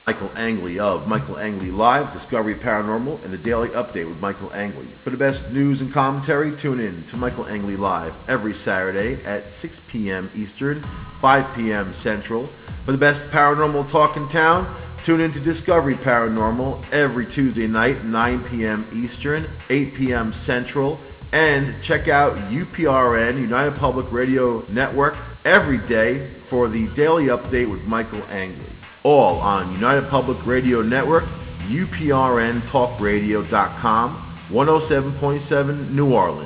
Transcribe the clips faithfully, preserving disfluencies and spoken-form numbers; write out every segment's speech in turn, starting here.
Michael Angley of Michael Angley Live, Discovery Paranormal, and the Daily Update with Michael Angley. For the best news and commentary, tune in to Michael Angley Live every Saturday at six p.m. Eastern, five p.m. Central. For the best paranormal talk in town, tune in to Discovery Paranormal every Tuesday night, nine p.m. Eastern, eight p.m. Central. And check out U P R N, United Public Radio Network, every day for the Daily Update with Michael Angley. All on United Public Radio Network, U P R N talk radio dot com, one oh seven point seven New Orleans.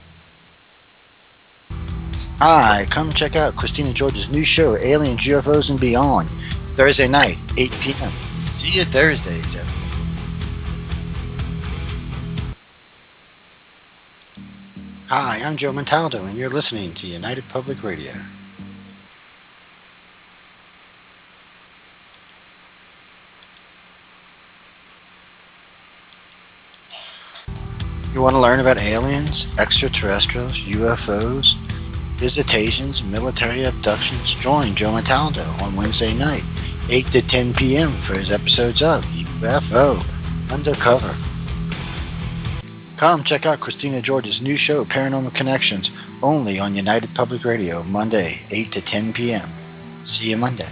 Hi, come check out Christina George's new show, Aliens, U F Os, and Beyond, Thursday night, eight p.m. See you Thursdays, everyone. Hi, I'm Joe Montaldo, and you're listening to United Public Radio. You want to learn about aliens, extraterrestrials, U F Os, visitations, military abductions? Join Joe Montaldo on Wednesday night, eight to ten p.m. for his episodes of U F O Undercover. Come check out Christina George's new show, Paranormal Connections, only on United Public Radio, Monday, eight to ten p.m. See you Monday.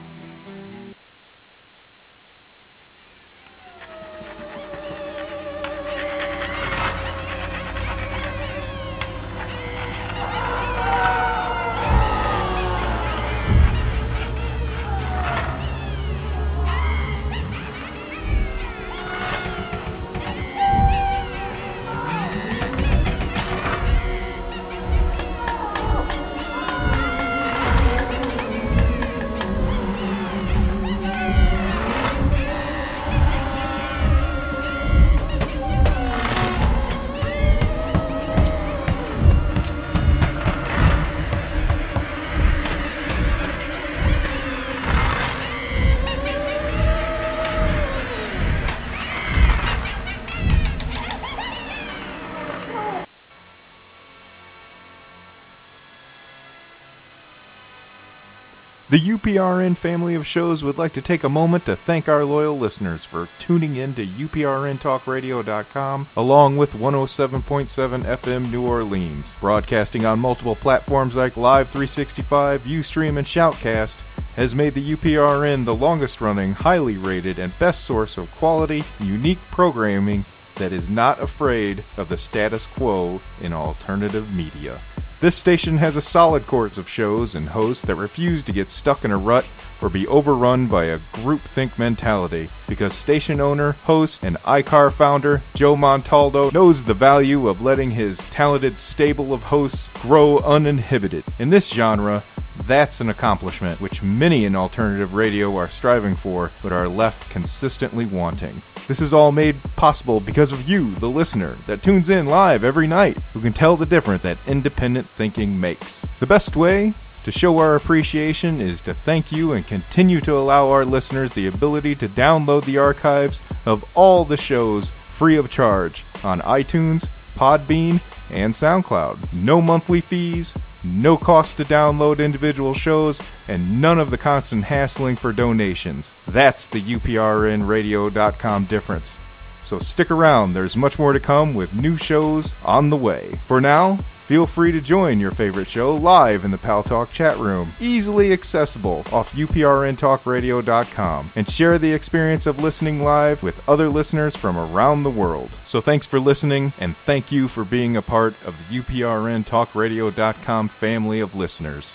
The U P R N family of shows would like to take a moment to thank our loyal listeners for tuning in to U P R N talk radio dot com along with one oh seven point seven F M New Orleans. Broadcasting on multiple platforms like Live three sixty-five, Ustream, and Shoutcast has made the U P R N the longest running, highly rated, and best source of quality, unique programming that is not afraid of the status quo in alternative media. This station has a solid course of shows and hosts that refuse to get stuck in a rut or be overrun by a groupthink mentality, because station owner, host, and I C A R founder Joe Montaldo knows the value of letting his talented stable of hosts grow uninhibited. In this genre, that's an accomplishment which many in alternative radio are striving for, but are left consistently wanting. This is all made possible because of you, the listener, that tunes in live every night, who can tell the difference that independent thinking makes. The best way to show our appreciation is to thank you and continue to allow our listeners the ability to download the archives of all the shows free of charge on iTunes, Podbean, and SoundCloud. No monthly fees, no cost to download individual shows, and none of the constant hassling for donations. That's the U P R N radio dot com difference. So stick around, there's much more to come with new shows on the way. For now, feel free to join your favorite show live in the Pal Talk chat room, easily accessible off U P R N talk radio dot com, and share the experience of listening live with other listeners from around the world. So thanks for listening, and thank you for being a part of the U P R N talk radio dot com family of listeners.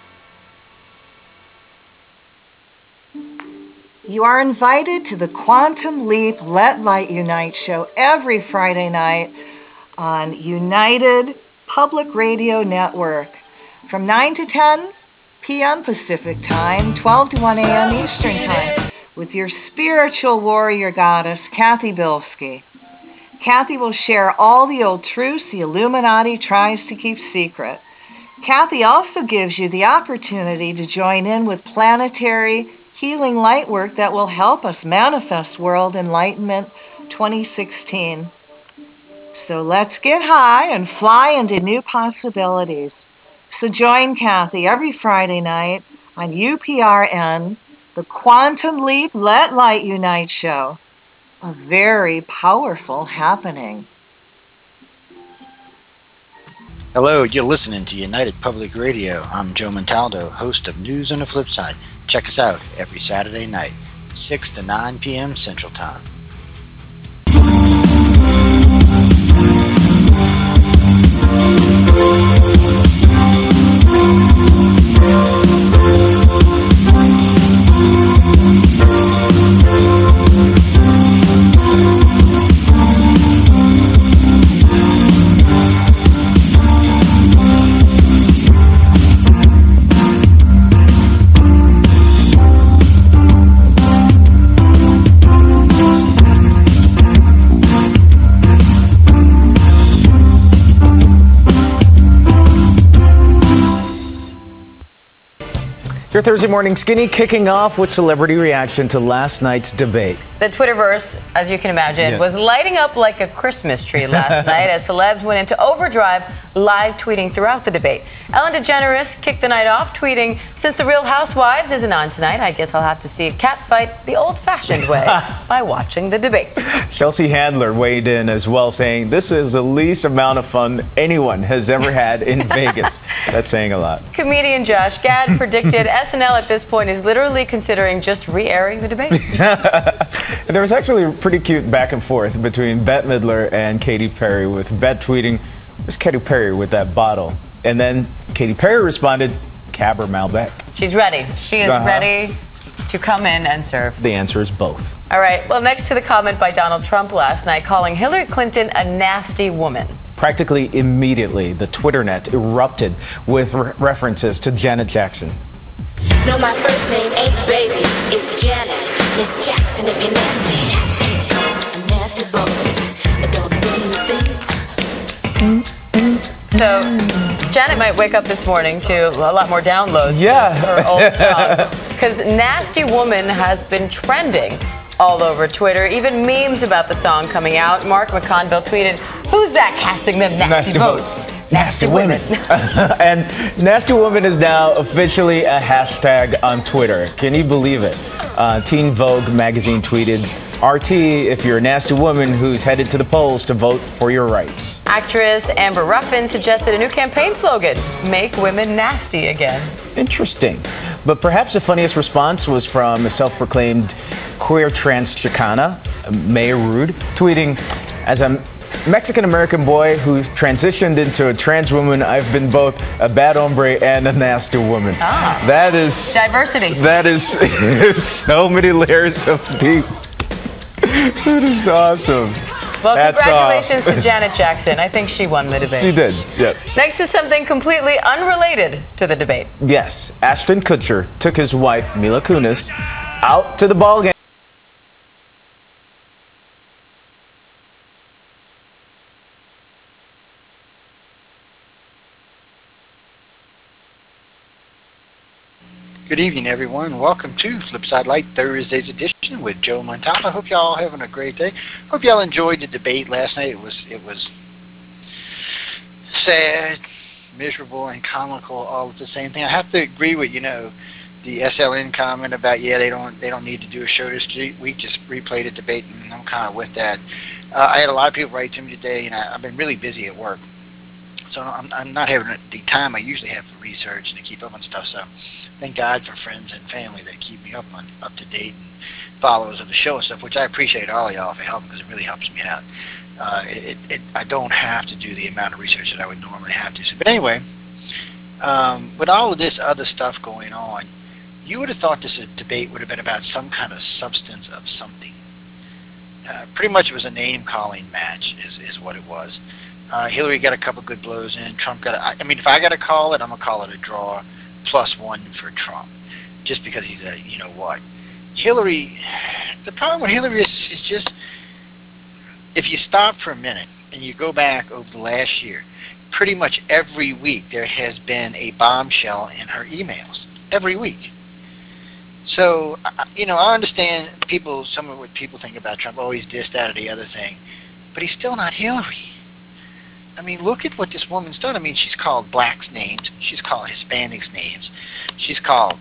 You are invited to the Quantum Leap Let Light Unite show every Friday night on United Public Radio Network from nine to ten p.m. Pacific Time, twelve to one a.m. Eastern Time, with your spiritual warrior goddess, Kathy Bilski. Kathy will share all the old truths the Illuminati tries to keep secret. Kathy also gives you the opportunity to join in with planetary healing light work that will help us manifest World Enlightenment twenty sixteen. So let's get high and fly into new possibilities. So join Kathy every Friday night on U P R N, the Quantum Leap Let Light Unite show. A very powerful happening. Hello, you're listening to United Public Radio. I'm Joe Montaldo, host of News on the Flip Side. Check us out every Saturday night, six to nine p.m. Central Time. Your Thursday morning skinny kicking off with celebrity reaction to last night's debate. The Twitterverse, as you can imagine, Yeah. was lighting up like a Christmas tree last night as celebs went into overdrive, live tweeting throughout the debate. Ellen DeGeneres kicked the night off, tweeting, "Since The Real Housewives isn't on tonight, I guess I'll have to see a cat fight the old-fashioned way by watching the debate." Chelsea Handler weighed in as well, saying, "This is the least amount of fun anyone has ever had in Vegas." That's saying a lot. Comedian Josh Gad predicted S N L at this point is literally considering just re-airing the debate. There was actually a pretty cute back and forth between Bette Midler and Katy Perry, with Bette tweeting, "Where's Katy Perry with that bottle?" And then Katy Perry responded, "Cab or Malbec?" She's ready. She is Uh-huh. ready to come in and serve. The answer is both. All right, well, next to the comment by Donald Trump last night calling Hillary Clinton a nasty woman. Practically immediately, the Twitternet erupted with re- references to Janet Jackson. No, my first name ain't baby, it's Janet. Miss Jackson if you're nasty. A nasty boy, don't say anything. So Janet might wake up this morning to a lot more downloads Yeah. of her old songs, because Nasty Woman has been trending all over Twitter, even memes about the song coming out. Mark McConville tweeted, "Who's that casting them nasty, Nasty votes? votes. Nasty, women." And Nasty Woman is now officially a hashtag on Twitter. Can you believe it? Uh, Teen Vogue magazine tweeted, "R T if you're a nasty woman who's headed to the polls to vote for your rights." Actress Amber Ruffin suggested a new campaign slogan, "Make women nasty again." Interesting. But perhaps the funniest response was from a self-proclaimed queer trans Chicana, May Rude, tweeting, "As a Mexican-American boy who transitioned into a trans woman, I've been both a bad hombre and a nasty woman." Ah. That is... Diversity. That is so many layers of deep. That is awesome. Well, Hats congratulations off. to Janet Jackson. I think she won the debate. She did, yeah. Next to something completely unrelated to the debate. Yes, Ashton Kutcher took his wife, Mila Kunis, out to the ball game. Good evening, everyone. Welcome to Flipside Light Thursday's edition with Joe Montana. I hope y'all having a great day. Hope y'all enjoyed the debate last night. It was it was sad, miserable, and comical all at the same thing. I have to agree with you know the S L N comment about yeah they don't they don't need to do a show this week. Just replay the debate, and I'm kind of with that. Uh, I had a lot of people write to me today, and I, I've been really busy at work, so I'm I'm not having the time I usually have for research and to keep up on stuff. So. Thank God for friends and family that keep me up on up to date and followers of the show and stuff, which I appreciate all y'all for helping because it really helps me out. Uh, it, it, I don't have to do the amount of research that I would normally have to. So, but anyway, um, with all of this other stuff going on, you would have thought this debate would have been about some kind of substance of something. Uh, pretty much it was a name-calling match is, is what it was. Uh, Hillary got a couple good blows in. Trump got a, I mean, if I got to call it, I'm going to call it a draw. Plus one for Trump, just because he's a, you know what, Hillary, the problem with Hillary is she's just, if you stop for a minute and you go back over the last year, pretty much every week there has been a bombshell in her emails, every week. So, you know, I understand people, some of what people think about Trump, oh, he's this, that, or the other thing, but he's still not Hillary. I mean, look at what this woman's done. I mean, she's called blacks names. She's called Hispanics names. She's called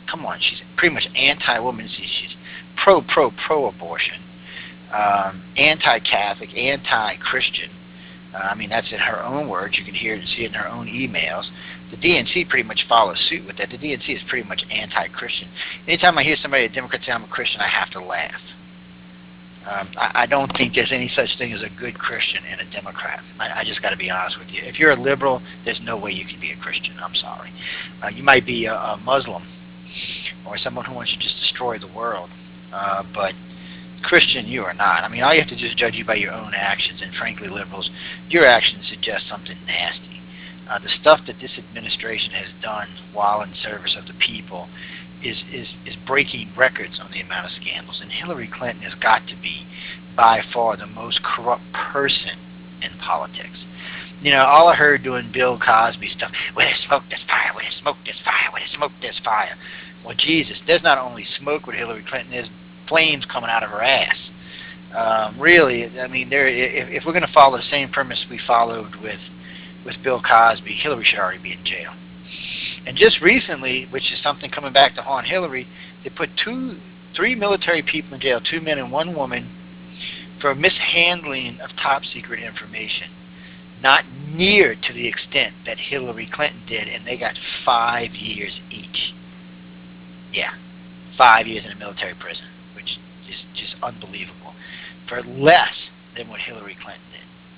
come on, she's pretty much anti-woman. She's, she's pro, pro, pro-abortion, um, anti-Catholic, anti-Christian. Uh, I mean, that's in her own words. You can hear it and see it in her own emails. The D N C pretty much follows suit with that. The D N C is pretty much anti-Christian. Anytime I hear somebody, a Democrat, say I'm a Christian, I have to laugh. Um, I, I don't think there's any such thing as a good Christian and a Democrat. I, I just got to be honest with you. If you're a liberal, there's no way you can be a Christian. I'm sorry. Uh, you might be a, a Muslim or someone who wants to just destroy the world, uh, but Christian, you are not. I mean, all you have to do is judge you by your own actions, and frankly, liberals, your actions suggest something nasty. Uh, the stuff that this administration has done while in service of the people is, is, is breaking records on the amount of scandals. And Hillary Clinton has got to be by far the most corrupt person in politics. You know, all I heard doing Bill Cosby stuff, where there's smoke, there's fire, where there's smoke, there's fire, where there's smoke, there's fire. Well, Jesus, there's not only smoke with Hillary Clinton, there's flames coming out of her ass. Um, really, I mean, there. If, if we're going to follow the same premise we followed with with Bill Cosby, Hillary should already be in jail. And just recently, which is something coming back to haunt Hillary, they put two, three military people in jail, two men and one woman, for mishandling of top secret information, not near to the extent that Hillary Clinton did, and they got five years each. Yeah, five years in a military prison, which is just unbelievable, for less than what Hillary Clinton did.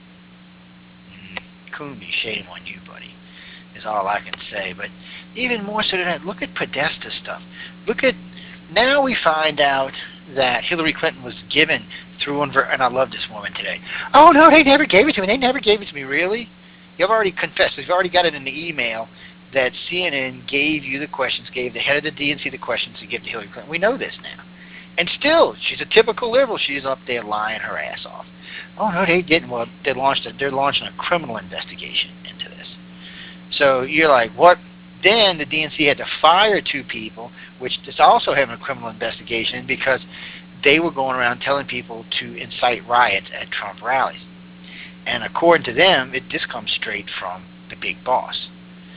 Cooney, shame on you, buddy, is all I can say. But even more so than that, look at Podesta stuff. Look at, now we find out that Hillary Clinton was given through, and I love this woman today. Oh, no, they never gave it to me. They never gave it to me. Really? You've already confessed. You've already got it in the email that C N N gave you the questions, gave the head of the D N C the questions to give to Hillary Clinton. We know this now. And still, she's a typical liberal. She's up there lying her ass off. Oh, no, they didn't. Well, they launched a, they're launching a criminal investigation into this. So you're like, what? Then the D N C had to fire two people, which is also having a criminal investigation because they were going around telling people to incite riots at Trump rallies. And according to them, it this comes straight from the big boss.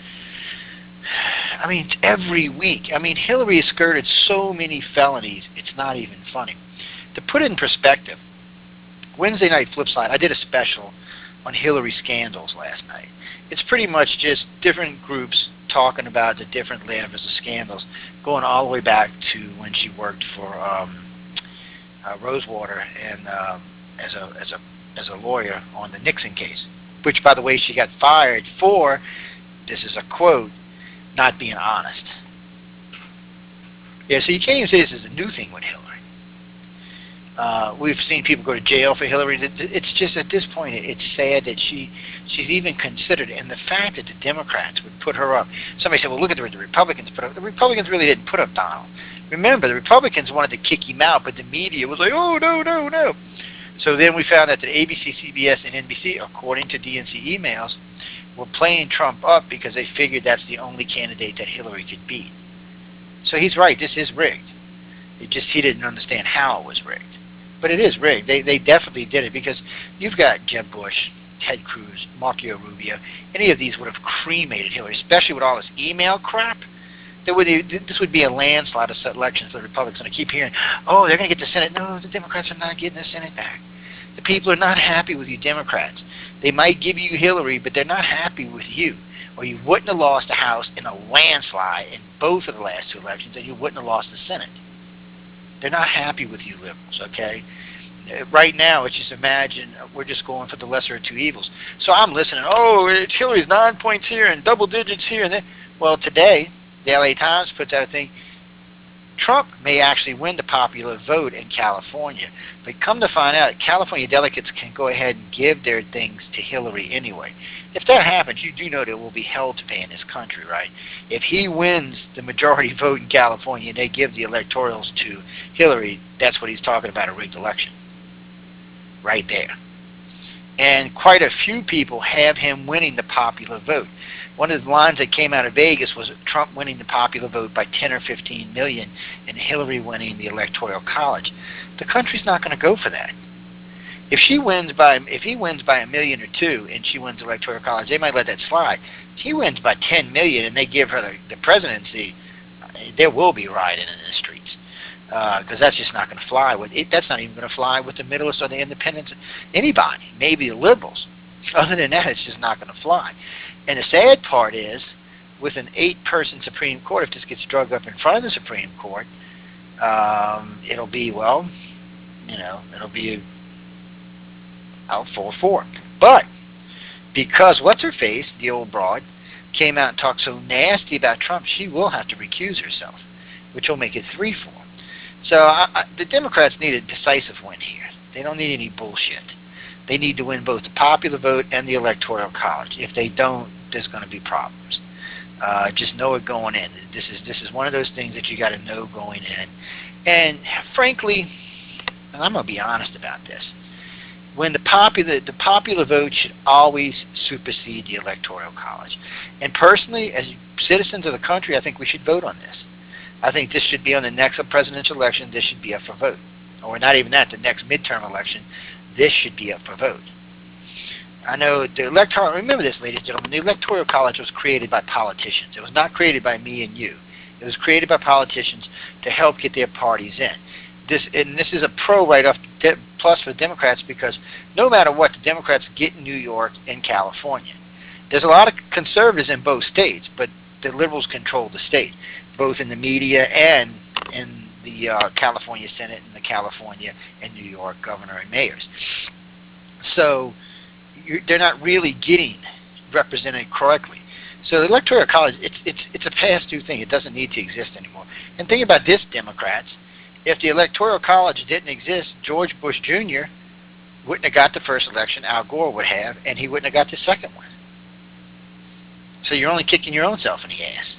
I mean, every week. I mean, Hillary has skirted so many felonies, it's not even funny. To put it in perspective, Wednesday night flip side, I did a special on Hillary scandals last night. It's pretty much just different groups talking about the different levels of scandals, going all the way back to when she worked for um, uh, Rosewater and um, as a as a as a lawyer on the Nixon case, which, by the way, she got fired for. This is a quote: not being honest. Yeah, so you can't even say this is a new thing with Hillary. Uh, we've seen people go to jail for Hillary. It's just, at this point, it's sad that she she's even considered, and the fact that the Democrats would put her up. Somebody said, well, look at the, the Republicans put up. The Republicans really didn't put up Donald. Remember, the Republicans wanted to kick him out, but the media was like, oh, no, no, no. So then we found out that A B C, C B S, and N B C, according to D N C emails, were playing Trump up because they figured that's the only candidate that Hillary could beat. So he's right, this is rigged. It just, he didn't understand how it was rigged. But it is rigged. They they definitely did it because you've got Jeb Bush, Ted Cruz, Marco Rubio. Any of these would have cremated Hillary, especially with all this email crap. There would, this would be a landslide of elections for the Republicans. And I keep hearing, oh, they're going to get the Senate. No, the Democrats are not getting the Senate back. The people are not happy with you Democrats. They might give you Hillary, but they're not happy with you. Or you wouldn't have lost the House in a landslide in both of the last two elections, and you wouldn't have lost the Senate. They're not happy with you liberals, okay? Right now, it's just imagine we're just going for the lesser of two evils. So I'm listening, oh, it's Hillary's nine points here and double digits here. And then, well, today, the L A Times puts out a thing, Trump may actually win the popular vote in California. But come to find out, California delegates can go ahead and give their things to Hillary anyway. If that happens, you do know there will be hell to pay in this country, right? If he wins the majority vote in California and they give the electorals to Hillary, that's what he's talking about, a rigged election. Right there. And quite a few people have him winning the popular vote. One of the lines that came out of Vegas was Trump winning the popular vote by ten or fifteen million and Hillary winning the electoral college. The country's not going to go for that. If she wins by, if he wins by a million or two and she wins the electoral college, they might let that slide. If he wins by ten million and they give her the, the presidency, there will be rioting in the streets because uh, that's just not going to fly with it. That's not even going to fly with the Middleists or the Independents, anybody. Maybe the liberals. Other than that, it's just not going to fly. And the sad part is, with an eight-person Supreme Court, if this gets drugged up in front of the Supreme Court, um, it'll be, well, you know, it'll be out four four. But because what's-her-face, the old broad, came out and talked so nasty about Trump, she will have to recuse herself, which will make it three four. So I, I, the Democrats need a decisive win here. They don't need any bullshit. They need to win both the popular vote and the Electoral College. If they don't, there's going to be problems. Uh, just know it going in. This is this is one of those things that you got to know going in. And frankly, and I'm going to be honest about this, when the popular the popular vote should always supersede the Electoral College. And personally, as citizens of the country, I think we should vote on this. I think this should be on the next presidential election. This should be up for vote. Or not even that, the next midterm election, this should be up for vote. I know the electoral, remember this, ladies and gentlemen, the Electoral College was created by politicians. It was not created by me and you. It was created by politicians to help get their parties in. This and this is a pro right off de- plus for Democrats, because no matter what, the Democrats get in New York and California. There's a lot of conservatives in both states, but the liberals control the state, both in the media and in the uh, California Senate and the California and New York governor and mayors. So you're, they're not really getting represented correctly. So the Electoral College, it's it's it's a past-due thing. It doesn't need to exist anymore. And think about this, Democrats. If the Electoral College didn't exist, George Bush Junior wouldn't have got the first election. Al Gore would have, and he wouldn't have got the second one. So you're only kicking your own self in the ass.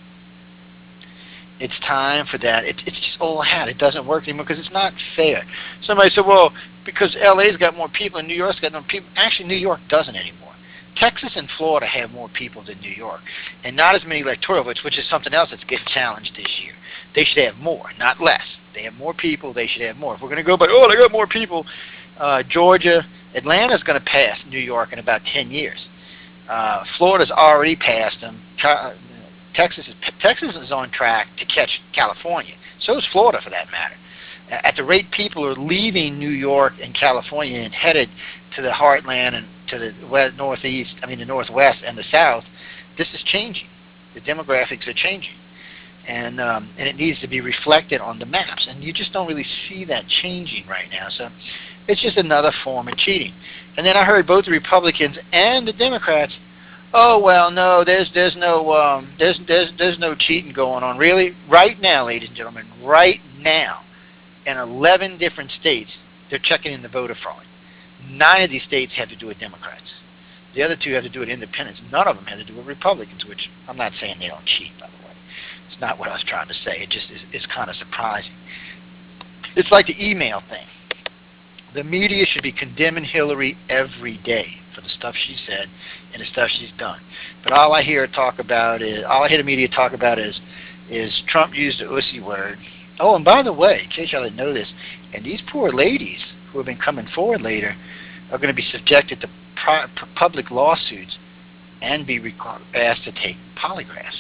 It's time for that. It, it's just old hat. It doesn't work anymore because it's not fair. Somebody said, well, because L A's got more people and New York's got more people. Actually, New York doesn't anymore. Texas and Florida have more people than New York, and not as many electoral votes, which is something else that's getting challenged this year. They should have more, not less. They have more people. They should have more. If we're going to go by, oh, they got more people, uh, Georgia, Atlanta's going to pass New York in about ten years. Uh, Florida's already passed them. Texas is, Texas is on track to catch California. So is Florida, for that matter. At the rate people are leaving New York and California and headed to the heartland and to the west, northeast, I mean the northwest and the south, this is changing. The demographics are changing, and um, and it needs to be reflected on the maps. And you just don't really see that changing right now. So it's just another form of cheating. And then I heard both the Republicans and the Democrats, oh well, no, there's there's no um, there's there's there's no cheating going on. Really, right now, ladies and gentlemen, right now, in eleven different states, they're checking in the voter fraud. Nine of these states have to do with Democrats. The other two have to do with independents. None of them have to do with Republicans, which I'm not saying they don't cheat, by the way. It's not what I was trying to say. It just is it's kind of surprising. It's like the email thing. The media should be condemning Hillary every day for the stuff she said and the stuff she's done. But all I hear talk about is, all I hear the media talk about is, is Trump used the ussy word. Oh, and by the way, in case y'all didn't know this, and these poor ladies who have been coming forward later are going to be subjected to pri- public lawsuits and be requ- asked to take polygraphs.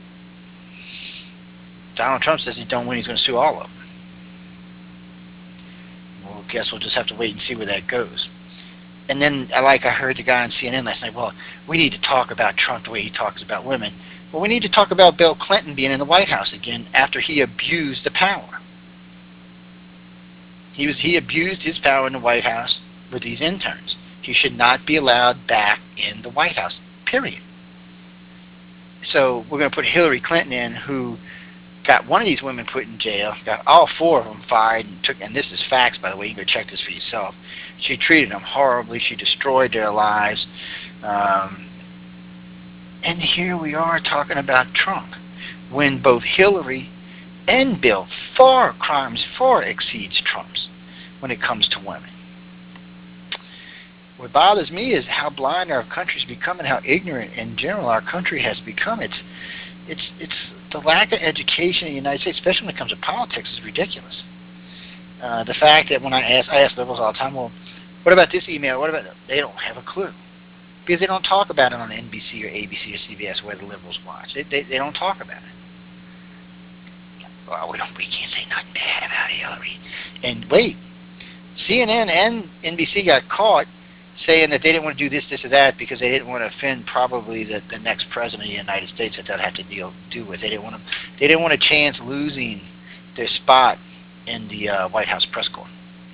Donald Trump says he don't win, he's going to sue all of them. Well, I guess we'll just have to wait and see where that goes. And then, like I heard the guy on C N N last night, well, we need to talk about Trump the way he talks about women. Well, we need to talk about Bill Clinton being in the White House again after he abused the power. He was he abused his power in the White House with these interns. He should not be allowed back in the White House, period. So we're going to put Hillary Clinton in, who got one of these women put in jail, got all four of them fired, and took. And this is facts, by the way. You can go check this for yourself. She treated them horribly. She destroyed their lives. Um, and here we are talking about Trump, when both Hillary and Bill far crimes far exceeds Trump's when it comes to women. What bothers me is how blind our country's become and how ignorant in general our country has become. It's it's it's the lack of education in the United States, especially when it comes to politics, is ridiculous. Uh, the fact that when I ask I ask liberals all the time, well, what about this email? What about that? They don't have a clue. Because they don't talk about it on N B C or A B C or C B S where the liberals watch. They, they, they don't talk about it. well, we don't, we can't say nothing bad about Hillary. And wait, C N N and N B C got caught saying that they didn't want to do this, this, or that because they didn't want to offend probably the, the next president of the United States that they'll have to deal do with. They didn't want to, they didn't want a chance losing their spot in the uh, White House press corps.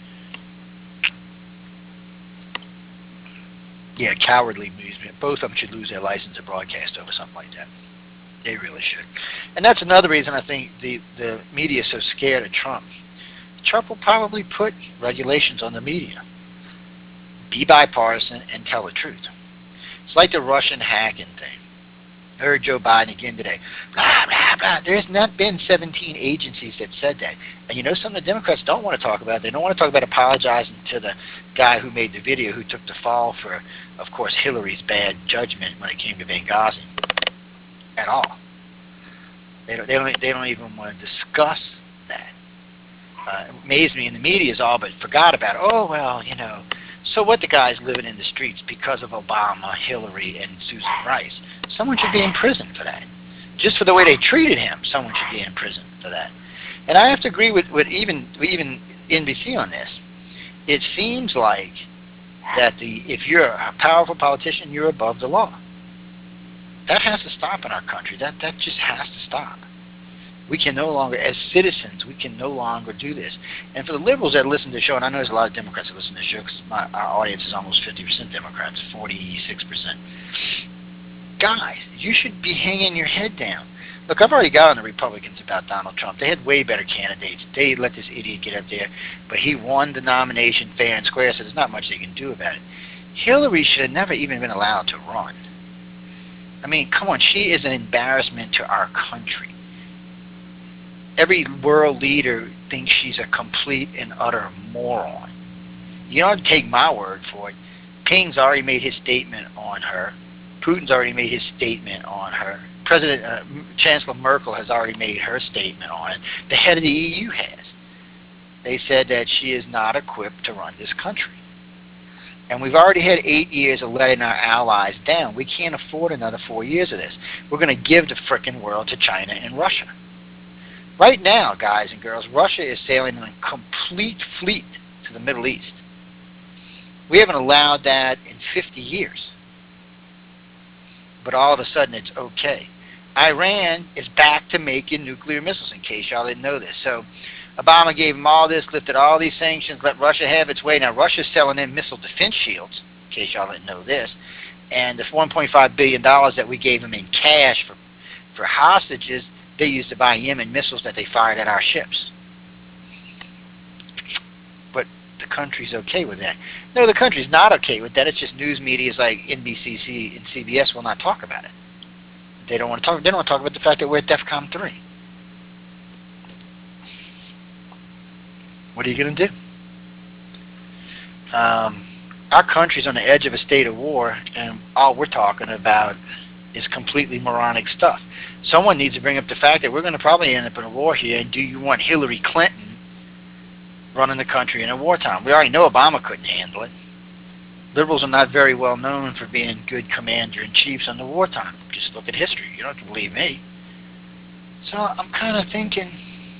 Yeah, cowardly movement. Both of them should lose their license to broadcast over something like that. They really should. And that's another reason I think the, the media is so scared of Trump. Trump will probably put regulations on the media. Be bipartisan and tell the truth. It's like the Russian hacking thing. I heard Joe Biden again today. Blah, blah, blah. There's not been seventeen agencies that said that. And you know, some of the Democrats don't want to talk about it. They don't want to talk about apologizing to the guy who made the video, who took the fall for, of course, Hillary's bad judgment when it came to Benghazi. At all. They don't, they don't, they don't even want to discuss that. Uh, it amazed me in the media is all but forgot about it. Oh, well, you know, so what, the guy's living in the streets because of Obama, Hillary, and Susan Rice. Someone should be in prison for that. Just for the way they treated him, someone should be in prison for that. And I have to agree with, with even even N B C on this. It seems like that the if you're a powerful politician, you're above the law. That has to stop in our country. That that just has to stop. We can no longer, as citizens, we can no longer do this. And for the liberals that listen to the show, and I know there's a lot of Democrats that listen to the show because my our audience is almost fifty percent Democrats, forty-six percent. Guys, you should be hanging your head down. Look, I've already got on the Republicans about Donald Trump. They had way better candidates. They let this idiot get up there, but he won the nomination fair and square, so there's not much they can do about it. Hillary should have never even been allowed to run. I mean, come on, she is an embarrassment to our country. Every world leader thinks she's a complete and utter moron. You don't take my word for it. Ping's already made his statement on her. Putin's already made his statement on her. President uh, Chancellor Merkel has already made her statement on it. The head of the E U has. They said that she is not equipped to run this country. And we've already had eight years of letting our allies down. We can't afford another four years of this. We're going to give the frickin' world to China and Russia. Right now, guys and girls, Russia is sailing in a complete fleet to the Middle East. We haven't allowed that in fifty years. But all of a sudden it's okay. Iran is back to making nuclear missiles, in case y'all didn't know this. So Obama gave them all this, lifted all these sanctions, let Russia have its way. Now Russia's selling them missile defense shields, in case y'all didn't know this. And the one point five billion dollars that we gave them in cash for, for hostages, they used to buy Yemen missiles that they fired at our ships. But the country's okay with that. No, the country's not okay with that. It's just news medias like N B C and C B S will not talk about it. They don't want to talk. They don't want to talk about the fact that we're at DEFCON three. What are you going to do? Um, our country's on the edge of a state of war, and all we're talking about is completely moronic stuff. Someone needs to bring up the fact that we're going to probably end up in a war here, and do you want Hillary Clinton running the country in a wartime? We already know Obama couldn't handle it. Liberals are not very well known for being good commander-in-chiefs on the wartime. Just look at history. You don't have to believe me. So I'm kind of thinking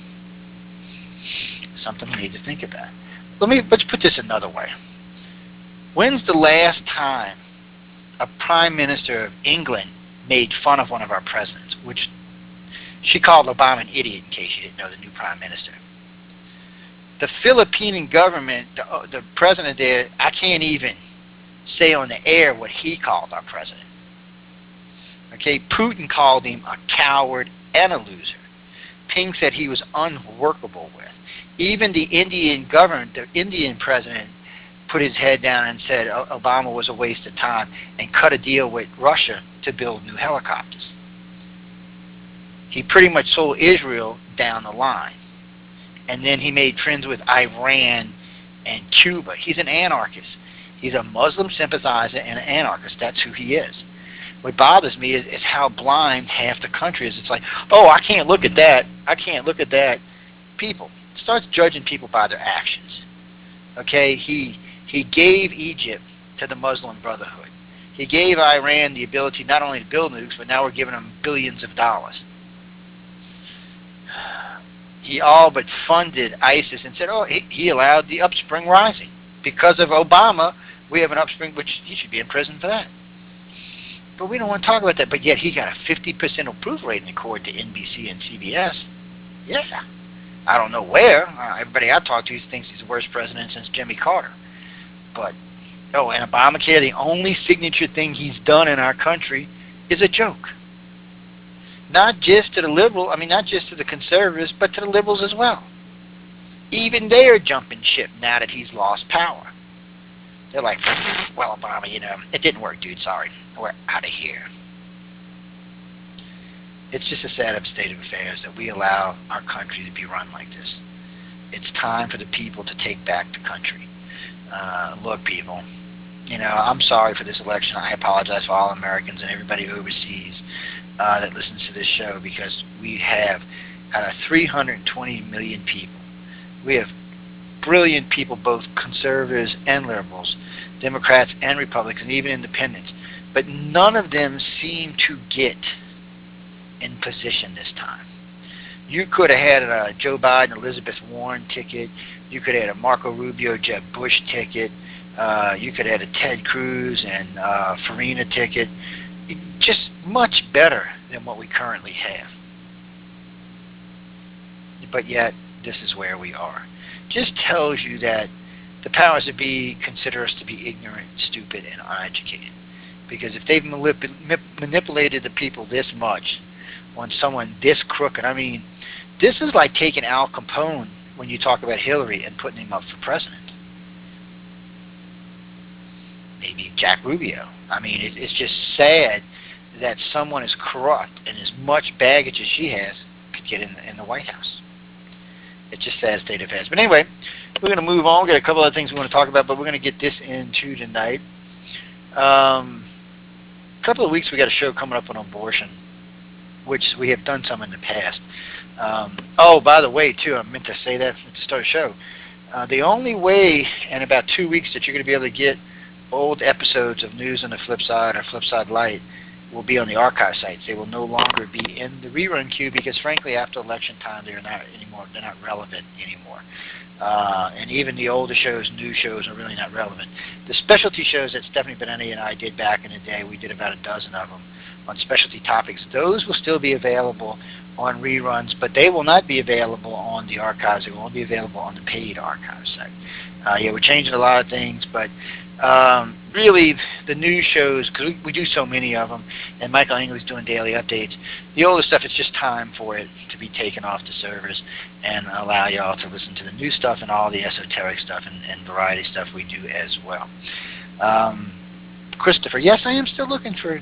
something we need to think about. Let me let's put this another way. When's the last time a prime minister of England made fun of one of our presidents? Which she called Obama an idiot, in case you didn't know, the new prime minister. The Philippine government, the, the president there, I can't even say on the air what he called our president. Okay, Putin called him a coward and a loser. Ping said he was unworkable with. Even the Indian government, the Indian president, put his head down and said Obama was a waste of time and cut a deal with Russia to build new helicopters. He pretty much sold Israel down the line. And then he made friends with Iran and Cuba. He's an anarchist. He's a Muslim sympathizer and an anarchist. That's who he is. What bothers me is, is how blind half the country is. It's like, oh, I can't look at that. I can't look at that. People. Starts judging people by their actions. Okay? He, he gave Egypt to the Muslim Brotherhood. He gave Iran the ability not only to build nukes, but now we're giving them billions of dollars. he all but funded ISIS and said, oh, he, he allowed the upspring rising. Because of Obama, we have an upspring, which he should be in prison for that. But we don't want to talk about that. But yet he got a fifty percent approval rating according to N B C and C B S. Yeah. I don't know where. Uh, everybody I talk to thinks he's the worst president since Jimmy Carter. But, oh, and Obamacare, the only signature thing he's done in our country is a joke. Not just to the liberal, I mean, not just to the conservatives, but to the liberals as well. Even they are jumping ship now that he's lost power. They're like, well, Obama, you know, it didn't work, dude, sorry. We're out of here. It's just a sad state of affairs that we allow our country to be run like this. It's time for the people to take back the country. Uh, look, people, you know, I'm sorry for this election. I apologize for all Americans and everybody overseas uh, that listens to this show, because we have, out of three hundred twenty million people, we have brilliant people, both conservatives and liberals, Democrats and Republicans, and even independents. But none of them seem to get in position this time. You could have had a Joe Biden, Elizabeth Warren ticket. You could have had a Marco Rubio, Jeb Bush ticket. Uh, you could have had a Ted Cruz and uh, Farina ticket. Just much better than what we currently have. But yet, this is where we are. Just tells you that the powers that be consider us to be ignorant, stupid, and uneducated. Because if they've manip manipulated the people this much on someone this crooked, I mean, this is like taking Al Capone when you talk about Hillary and putting him up for president. Maybe Jack Rubio. I mean, it, it's just sad that someone as corrupt and as much baggage as she has could get in, in the White House. It's just sad state of affairs. But anyway, we're going to move on. We've got a couple other things we want to talk about, but we're going to get this into tonight. Um, a couple of weeks we got a show coming up on abortion, which we have done some in the past. Um, oh, by the way, too, I meant to say that at the start of the show. Uh, the only way in about two weeks that you're going to be able to get old episodes of News on the Flip Side or Flipside Light will be on the archive sites. They will no longer be in the rerun queue because, frankly, after election time, they're not anymore. They're not relevant anymore. Uh, and even the older shows, new shows, are really not relevant. The specialty shows that Stephanie Benetti and I did back in the day, we did about a dozen of them on specialty topics. Those will still be available on reruns, but they will not be available on the archives. They won't be available on the paid archive site. Uh, yeah, we're changing a lot of things, but um, really the new shows, because we, we do so many of them, and Michael Angley's doing daily updates. The older stuff, it's just time for it to be taken off the servers and allow y'all to listen to the new stuff and all the esoteric stuff and, and variety stuff we do as well. Um, Christopher, yes, I am still looking for.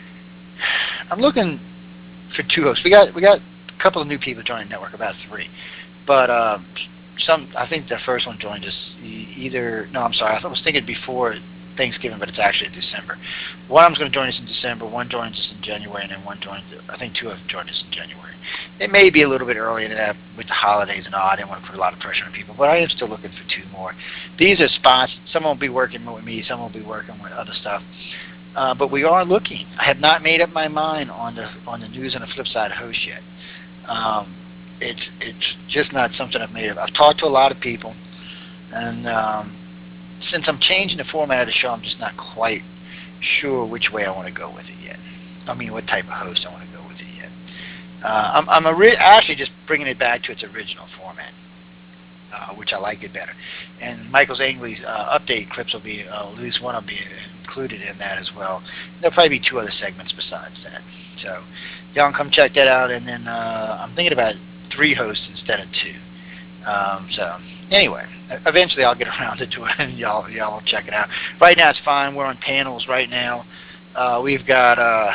I'm looking for two hosts. We got we got a couple of new people joining the network, about three, but uh, some. I think the first one joined us either. No, I'm sorry. I was thinking before Thanksgiving, but it's actually December. One of them's going to join us in December. One joins us in January, and then one joins. I think two of them joined us in January. It may be a little bit earlier than that with the holidays and all. I didn't want to put a lot of pressure on people, but I am still looking for two more. These are spots. Some will be working with me. Some will be working with other stuff. Uh, but we are looking. I have not made up my mind on the on the News on the Flip Side host yet. Um, it's it's just not something I've made up. I've talked to a lot of people, and um, since I'm changing the format of the show, I'm just not quite sure which way I want to go with it yet. I mean, what type of host I want to go with it yet. Uh, I'm I'm a actually just bringing it back to its original format, uh, which I like it better. And Michael's Angley's uh, update clips will be uh, at least one will be included in that as well. There'll probably be two other segments besides that. So y'all can come check that out. And then uh, I'm thinking about three hosts instead of two. Um, so anyway, eventually I'll get around to it, and y'all y'all will check it out. Right now it's fine. We're on panels right now. Uh, we've got a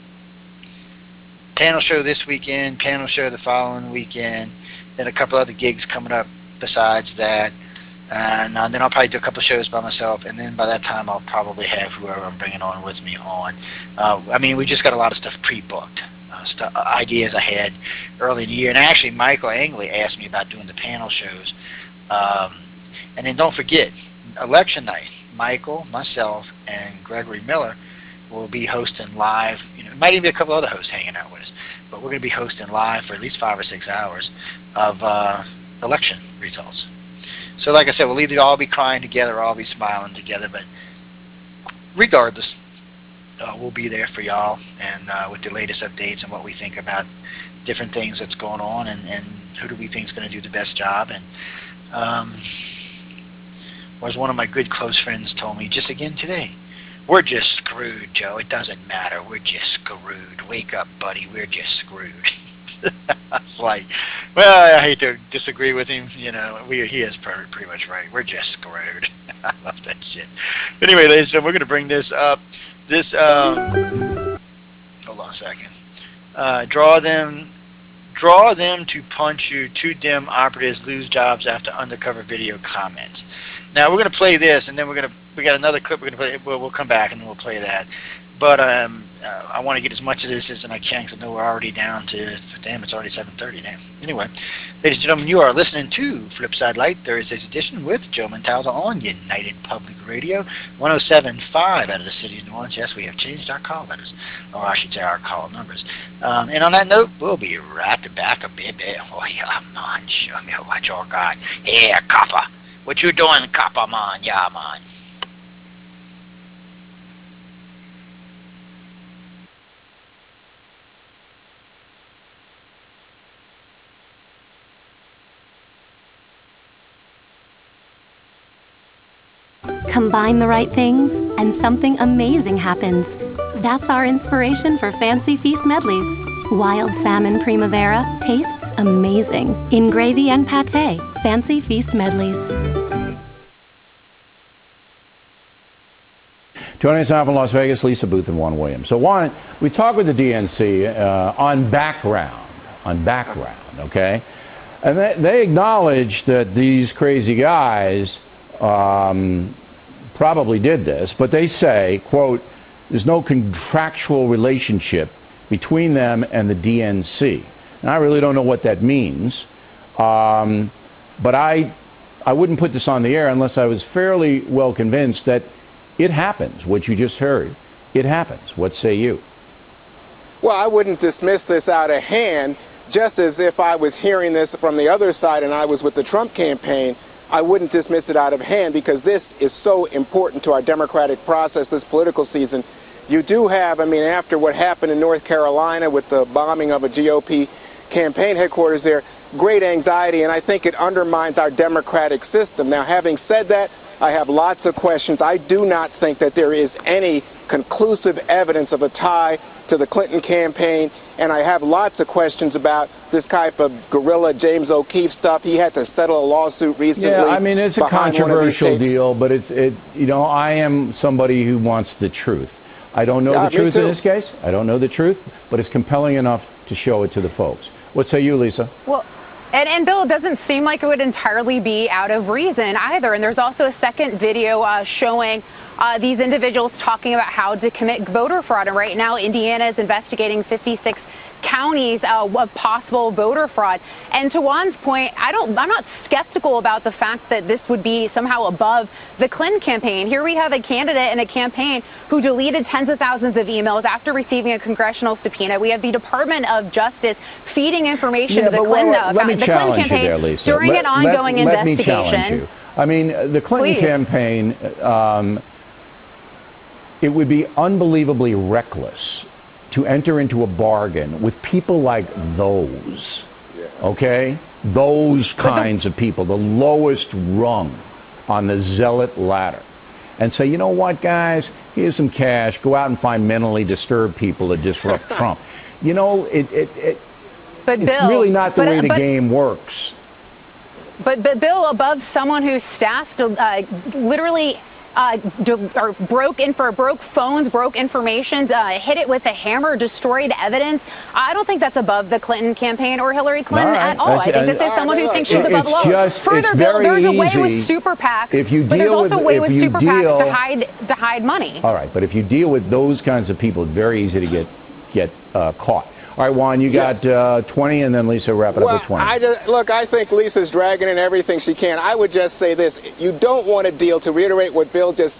panel show this weekend, panel show the following weekend, then a couple other gigs coming up besides that. And uh, then I'll probably do a couple of shows by myself, and then by that time I'll probably have whoever I'm bringing on with me on. Uh, I mean, we just got a lot of stuff pre-booked, uh, stuff, ideas I had early in the year. And actually, Michael Angley asked me about doing the panel shows. Um, and then don't forget, election night, Michael, myself, and Gregory Miller we'll be hosting live. You know, it might even be a couple other hosts hanging out with us, but we're going to be hosting live for at least five or six hours of uh, election results. So, like I said, we'll either all be crying together or all be smiling together. But regardless, uh, we'll be there for y'all and uh, with the latest updates and what we think about different things that's going on, and, and who do we think is going to do the best job. And um, as one of my good close friends told me just again today, we're just screwed, Joe. It doesn't matter. We're just screwed. Wake up, buddy. We're just screwed. It's like, well, I hate to disagree with him. You know, we, he is pretty, pretty much right. We're just screwed. I love that shit. Anyway, ladies and gentlemen, we're going to bring this up. This, um, hold on a second. Uh, draw them, draw them to punch you. Two Dem operatives lose jobs after undercover video comments. Now we're going to play this, and then we're going to, we got another clip we're going to play. We'll, we'll come back and then we'll play that. But um, uh, I want to get as much of this as I can, because I know we're already down to, damn, it's already seven thirty now. Anyway, ladies and gentlemen, you are listening to Flipside Light, Thursday's edition with Joe Montaldo on United Public Radio, one oh seven point five out of the city of New Orleans. Yes, we have changed our call letters, or I should say our call numbers. Um, and on that note, we'll be right back a bit. Oh, yeah, man, show me what you got. Here, copper. What you doing, copper, man? Yeah, man. Combine the right things, and something amazing happens. That's our inspiration for Fancy Feast medleys. Wild salmon primavera tastes amazing. In gravy and pâté, Fancy Feast medleys. Joining us now from Las Vegas, Lisa Booth and Juan Williams. So Juan, we talked with the D N C uh, on background, on background, okay? And they, they acknowledge that these crazy guys um, probably did this, but they say, quote, there's no contractual relationship between them and the D N C. And I really don't know what that means, um, but I, I wouldn't put this on the air unless I was fairly well convinced that it happens, what you just heard. It happens. What say you? Well, I wouldn't dismiss this out of hand, just as if I was hearing this from the other side and I was with the Trump campaign. I wouldn't dismiss it out of hand, because this is so important to our democratic process this political season. You do have, I mean, after what happened in North Carolina with the bombing of a G O P campaign headquarters there, great anxiety, and I think it undermines our democratic system. Now, having said that, I have lots of questions. I do not think that there is any conclusive evidence of a tie to the Clinton campaign, and I have lots of questions about this type of guerrilla James O'Keefe stuff. He had to settle a lawsuit recently. Yeah, I mean, it's a controversial deal, but it's, it, you know, I am somebody who wants the truth. I don't know Yeah, the me truth in too. this case. I don't know the truth, but it's compelling enough to show it to the folks. What say you, Lisa? Well, And, and Bill, it doesn't seem like it would entirely be out of reason either. And there's also a second video uh, showing uh, these individuals talking about how to commit voter fraud. And right now, Indiana is investigating fifty-six counties uh, of possible voter fraud. And to Juan's point, I don't, I'm not skeptical about the fact that this would be somehow above the Clinton campaign. Here we have a candidate in a campaign who deleted tens of thousands of emails after receiving a congressional subpoena. We have the Department of Justice feeding information Yeah, to the but Clinton, let, uh, let me the challenge Clinton campaign you there, Lisa. during let, an ongoing let, let investigation. Me challenge you. I mean, the Clinton Please. campaign, um, it would be unbelievably reckless to enter into a bargain with people like those, okay? Those kinds of people, the lowest rung on the zealot ladder, and say, you know what, guys, here's some cash, go out and find mentally disturbed people to disrupt Trump. You know, it, it, it But it's Bill, really not the but- way the but- game works. But, but Bill, above someone whose staff uh, literally uh, d- or broke in for broke phones, broke information, uh, hit it with a hammer, destroyed evidence. I don't think that's above the Clinton campaign or Hillary Clinton All right. at all. I think this is All someone right, who look, thinks she's it- above the it's law. just- Further, it's Bill, very there's a way easy with super PACs, if you but there's deal also with- a way if with you super PACs deal- to hide to hide money. All right, but if you deal with those kinds of people, it's very easy to get get uh, caught. All right, Juan, you got Yes. uh, twenty, and then Lisa, wrap it Well, up with twenty. I just, look, I think Lisa's dragging in everything she can. I would just say this. You don't want a deal, to reiterate what Bill just said,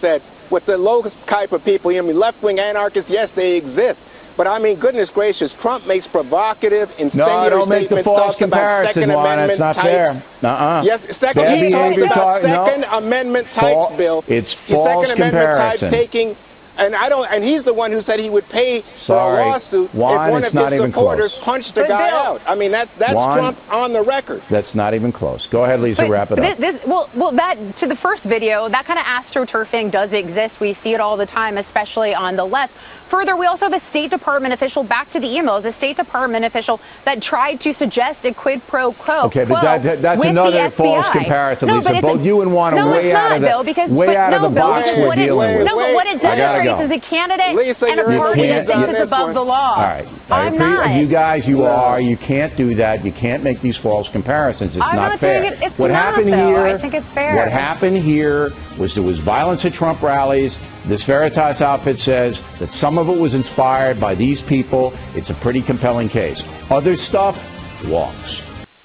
with the low type of people. You know, I mean, left-wing anarchists, yes, they exist. But I mean, goodness gracious, Trump makes provocative, incendiary no, don't make the statements, false talks about comparison, Second Juan. Amendment That's not types. fair. Uh-uh. Yes, second, Bad he talks behavior about talk- no. Second Amendment types, Fal- Bill. it's He's false Second Amendment type comparison. taking, and I don't, and he's the one who said he would pay Sorry. for a lawsuit Juan, if one it's of not his even supporters close. punched the But guy Bill- out. I mean, that's that's Juan- Trump on the record. That's not even close. Go ahead, Lisa, But wrap it up. This, this, well, well, that to the first video, that kind of astroturfing does exist. We see it all the time, especially on the left. Further, we also have a State Department official, back to the emails, a State Department official that tried to suggest a quid pro quo. Okay, but quo that, that- that's with another the F B I. false comparison, No, Lisa. but it's Both a- you and Juan are no, way it's out not, of the Bill, because, way but, out no, of the Bill, box because we're what it, dealing with. No, but what it Wait, wait, I gotta demonstrates go. is a candidate Lisa, and a you're party can't- that thinks on it's this above one. the law. All right. I I'm agree. not. You guys, you No. are. You can't do that. You can't make these false comparisons. It's I'm not, not fair. doing it. It's what not, happened though. here? I think it's fair. What happened here was there was violence at Trump rallies. This Veritas outfit says that some of it was inspired by these people. It's a pretty compelling case. Other stuff walks.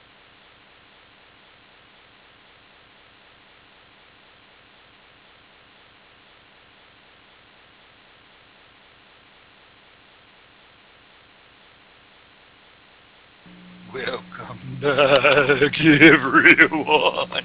Welcome back, everyone.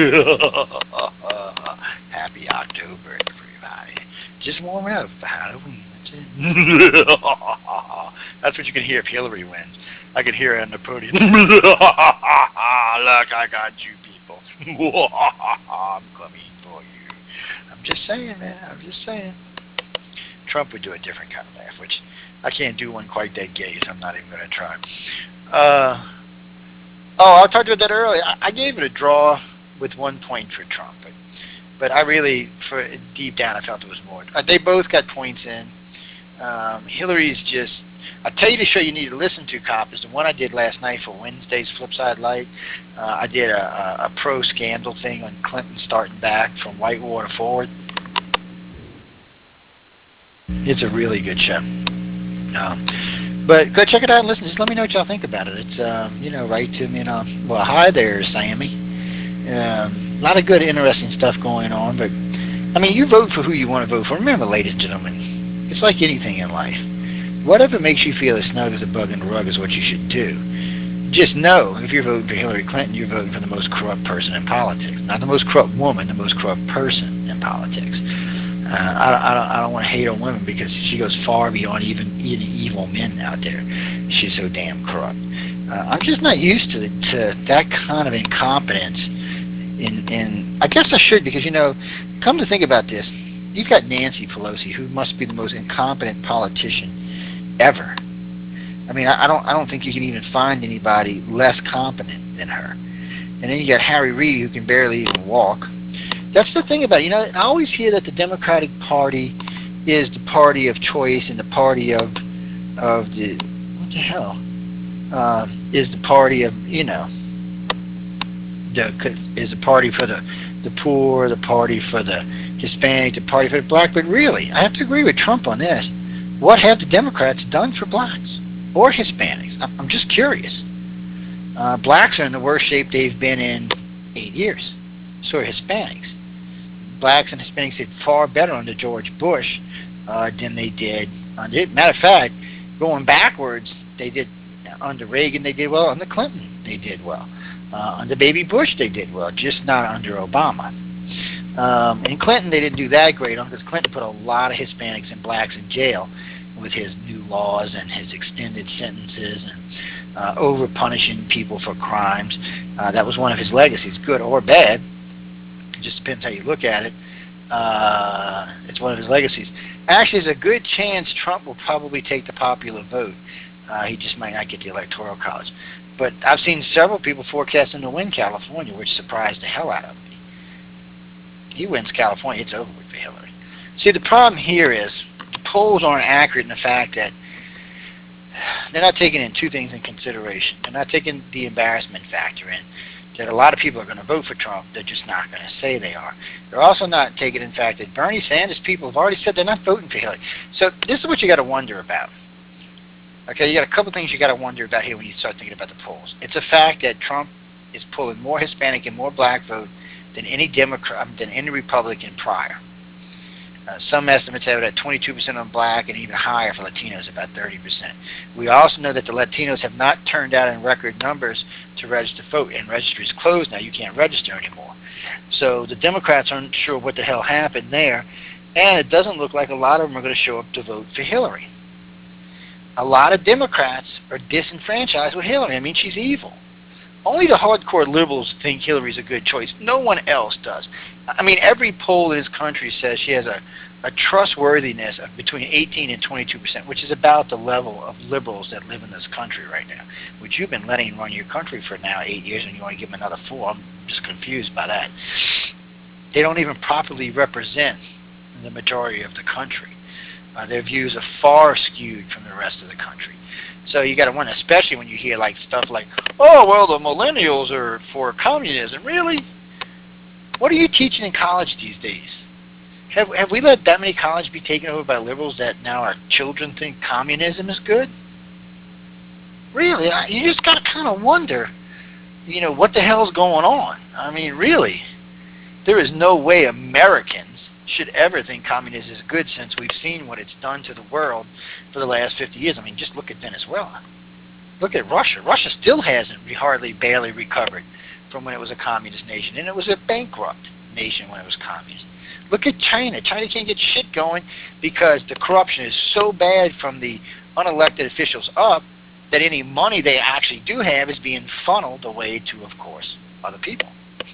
Happy October, everybody. Just warming up for Halloween. That's it. That's what you can hear if Hillary wins. I can hear her on the podium. Look, I got you people. I'm coming for you. I'm just saying, man. I'm just saying. Trump would do a different kind of laugh, which I can't do one quite that gay, so I'm not even going to try. Uh, oh, I talked about that earlier. I, I gave it a draw with one point for Trump, but, but I really, for deep down, I felt it was more. Uh, they both got points in. Um, Hillary's just. I'll tell you the show you need to listen to, Cop, is the one I did last night for Wednesday's Flipside Light. Uh, I did a, a, a pro-scandal thing on Clinton starting back from Whitewater forward. It's a really good show. Um, but go check it out and listen. Just let me know what y'all think about it. It's, um, you know, write to me. And, uh, well, hi there, Sammy. Um, a lot of good, interesting stuff going on. But, I mean, you vote for who you want to vote for. Remember, ladies and gentlemen, it's like anything in life. Whatever makes you feel as snug as a bug in the rug is what you should do. Just know, if you're voting for Hillary Clinton, you're voting for the most corrupt person in politics. Not the most corrupt woman, the most corrupt person in politics. Uh, I, I don't, I don't want to hate on women because she goes far beyond even, even evil men out there. She's so damn corrupt. Uh, I'm just not used to, to that kind of incompetence. In, in, I guess I should because, you know, come to think about this, you've got Nancy Pelosi, who must be the most incompetent politician ever. I mean, I, I don't, I don't think you can even find anybody less competent than her. And then you got Harry Reid, who can barely even walk. That's the thing about it. You know, I always hear that the Democratic Party is the party of choice and the party of, of the, what the hell, uh, is the party of, you know, the, is the party for the, the poor, the party for the Hispanic, the party for the black. But really, I have to agree with Trump on this. What have the Democrats done for blacks or Hispanics? I'm, I'm just curious. Uh, blacks are in the worst shape they've been in eight years. So are Hispanics. Blacks and Hispanics did far better under George Bush uh, than they did under. Matter of fact, going backwards, they did under Reagan. They did well. Under Clinton, they did well. Uh, under Baby Bush, they did well. Just not under Obama. Um, in Clinton, they didn't do that great because Clinton put a lot of Hispanics and blacks in jail with his new laws and his extended sentences and uh, over punishing people for crimes. Uh, that was one of his legacies, good or bad. It just depends how you look at it. Uh, it's one of his legacies. Actually, there's a good chance Trump will probably take the popular vote. Uh, he just might not get the Electoral College. But I've seen several people forecasting to win California, which surprised the hell out of me. He wins California, it's over with for Hillary. See, the problem here is the polls aren't accurate in the fact that they're not taking in two things in consideration. They're not taking the embarrassment factor in, that a lot of people are going to vote for Trump. They're just not going to say they are. They're also not taking in fact that Bernie Sanders people have already said they're not voting for Hillary. So this is what you got to wonder about. Okay, you got a couple things you got to wonder about here when you start thinking about the polls. It's a fact that Trump is pulling more Hispanic and more black vote than any Democrat, than any Republican prior. Uh, some estimates have it at twenty-two percent on black and even higher for Latinos, about thirty percent. We also know that the Latinos have not turned out in record numbers to register to vote, and registries closed now. You can't register anymore. So the Democrats aren't sure what the hell happened there, and it doesn't look like a lot of them are going to show up to vote for Hillary. A lot of Democrats are disenfranchised with Hillary. I mean, she's evil. Only the hardcore liberals think Hillary's a good choice. No one else does. I mean, every poll in this country says she has a, a trustworthiness of between eighteen and twenty-two percent, which is about the level of liberals that live in this country right now, which you've been letting run your country for now eight years, and you want to give them another four. I'm just confused by that. They don't even properly represent the majority of the country. Uh, their views are far skewed from the rest of the country. So you got to wonder, especially when you hear like stuff like, "Oh, well, the millennials are for communism." Really? What are you teaching in college these days? Have have we let that many colleges be taken over by liberals that now our children think communism is good? Really? I, you just got to kind of wonder, you know, what the hell's going on? I mean, really, there is no way Americans should ever think communism is good, since we've seen what it's done to the world for the last fifty years. I mean, just look at Venezuela. Look at Russia. Russia still hasn't hardly barely recovered from when it was a communist nation, and it was a bankrupt nation when it was communist. Look at China. China can't get shit going because the corruption is so bad from the unelected officials up that any money they actually do have is being funneled away to, of course, other people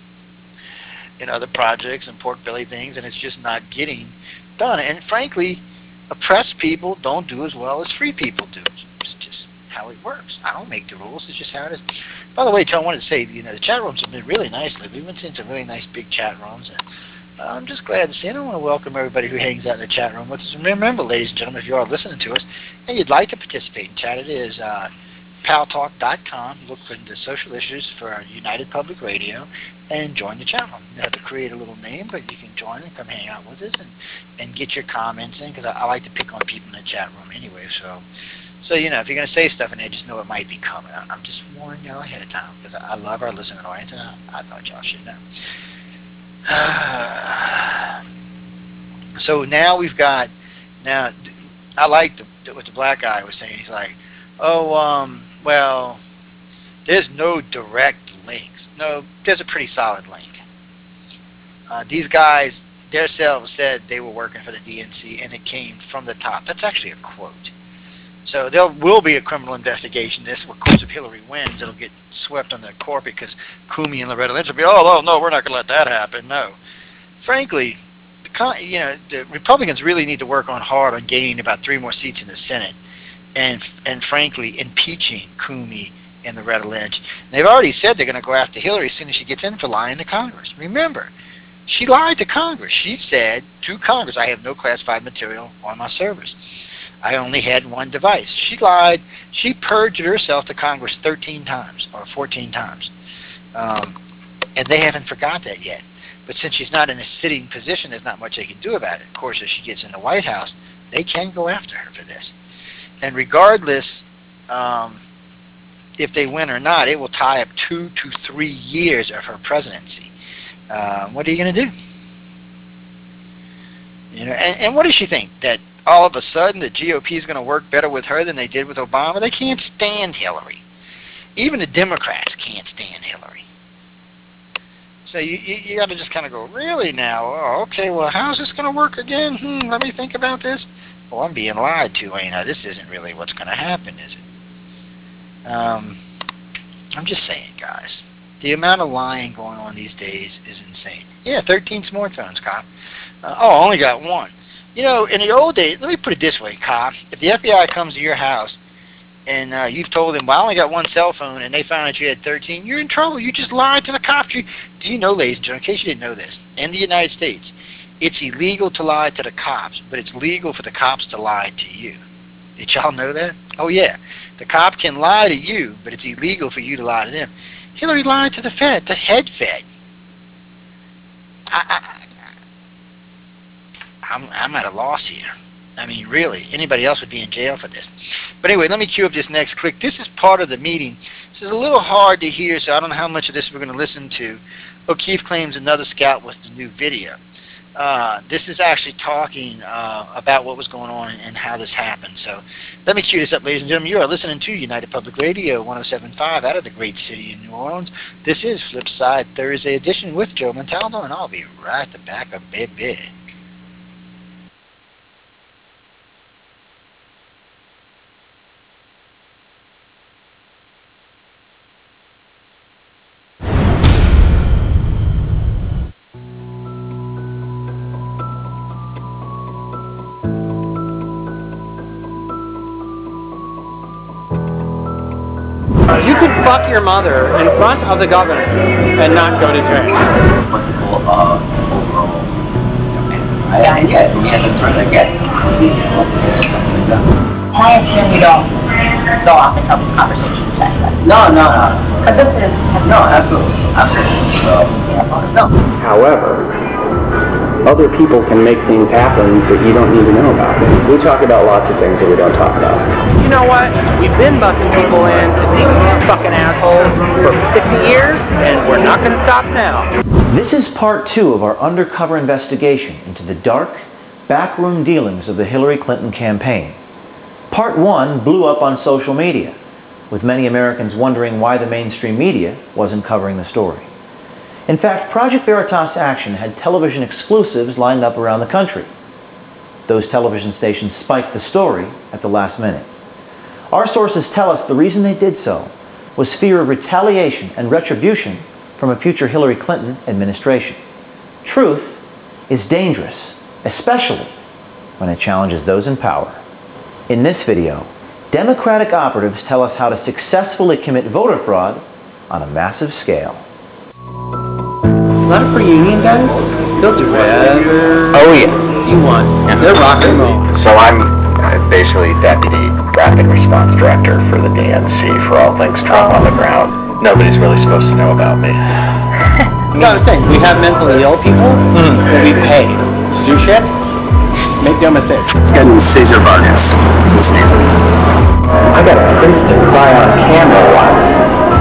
in other projects and pork belly things, and it's just not getting done. And frankly, oppressed people don't do as well as free people do. It's just how it works. I don't make the rules. It's just how it is. By the way, Tom, I wanted to say, you know, the chat rooms have been really nice lately. We've been seeing some really nice big chat rooms, and uh, I'm just glad to see it. I want to welcome everybody who hangs out in the chat room with us. And remember, ladies and gentlemen, if you are listening to us and you'd like to participate in chat, it is uh, pal talk dot com. Look for the social issues for our United Public Radio and join the chat room. You have to create a little name, but you can join and come hang out with us and, and get your comments in, because I, I like to pick on people in the chat room anyway. So, so you know, if you're going to say stuff in there, just know it might be coming. I, I'm just warning y'all ahead of time, because I, I love our listening audience, and I, I thought y'all should know. So now we've got, now, I like the, what the black guy was saying. He's like, oh, um, well, there's no direct links. No, there's a pretty solid link. Uh, these guys themselves said they were working for the D N C, and it came from the top. That's actually a quote. So there will be a criminal investigation. This, of course, if Hillary wins, it'll get swept on the carpet, because Comey and Loretta Lynch will be, oh, oh, no, we're not going to let that happen. No. Frankly, the, you know, the Republicans really need to work on hard on gaining about three more seats in the Senate, and and frankly, impeaching Comey and Loretta Lynch. And they've already said they're going to go after Hillary as soon as she gets in for lying to Congress. Remember, she lied to Congress. She said to Congress, I have no classified material on my servers. I only had one device. She lied. She perjured herself to Congress thirteen times or fourteen times. Um, and they haven't forgot that yet. But since she's not in a sitting position, there's not much they can do about it. Of course, if she gets in the White House, they can go after her for this. And regardless, um, if they win or not, it will tie up two to three years of her presidency. Uh, what are you going to do? You know, and, and what does she think? That all of a sudden the G O P is going to work better with her than they did with Obama? They can't stand Hillary. Even the Democrats can't stand Hillary. So you, you, you got to just kind of go, really now? Oh, okay, well, how's this going to work again? Hmm, let me think about this. Well, I'm being lied to, ain't I? This isn't really what's going to happen, is it? Um, I'm just saying, guys. The amount of lying going on these days is insane. Yeah, thirteen smartphones, cop. Uh, oh, I only got one. You know, in the old days, let me put it this way, cop. If the F B I comes to your house and uh, you've told them, well, I only got one cell phone, and they found out you had thirteen, you're in trouble. You just lied to the cops. You, do you know, ladies and gentlemen, in case you didn't know this, in the United States, it's illegal to lie to the cops, but it's legal for the cops to lie to you. Did y'all know that? Oh, yeah. The cop can lie to you, but it's illegal for you to lie to them. Hillary lied to the Fed, the head Fed. I, I, I'm, I'm at a loss here. I mean, really, anybody else would be in jail for this. But anyway, let me cue up this next clip. This is part of the meeting. This is a little hard to hear, so I don't know how much of this we're going to listen to. O'Keefe claims another scout with the new video. Uh, this is actually talking uh, about what was going on and how this happened. So let me cue this up, ladies and gentlemen. You are listening to United Public Radio one oh seven point five out of the great city of New Orleans. This is Flipside Thursday edition with Joe Montaldo, and I'll be right back a baby. You could fuck your mother in front of the governor and not go to jail. Responsible of overall campaign. Yeah. And yet, we end up trying to get stuff like that. I assume you don't go off and have conversations like that. No, no, no. Because this is... No, absolutely. Absolutely. So, no. However, other people can make things happen that you don't need to know about. We talk about lots of things that we don't talk about. You know what? We've been busting people in to see these fucking assholes for fifty years, and we're not going to stop now. This is part two of our undercover investigation into the dark, backroom dealings of the Hillary Clinton campaign. Part one blew up on social media, with many Americans wondering why the mainstream media wasn't covering the story. In fact, Project Veritas Action had television exclusives lined up around the country. Those television stations spiked the story at the last minute. Our sources tell us the reason they did so was fear of retaliation and retribution from a future Hillary Clinton administration. Truth is dangerous, especially when it challenges those in power. In this video, Democratic operatives tell us how to successfully commit voter fraud on a massive scale. Is that a free union, guys? They'll do whatever oh, yeah. you want. Yeah. They're rock and roll. So I'm basically Deputy Rapid Response Director for the D N C for all things Trump on the ground. Nobody's really supposed to know about me. No, I'm saying, we have mentally ill people mm. that we pay to do shit. Make no mistake. It's getting Caesar Vargas this season. I got a Princeton cry on camera once.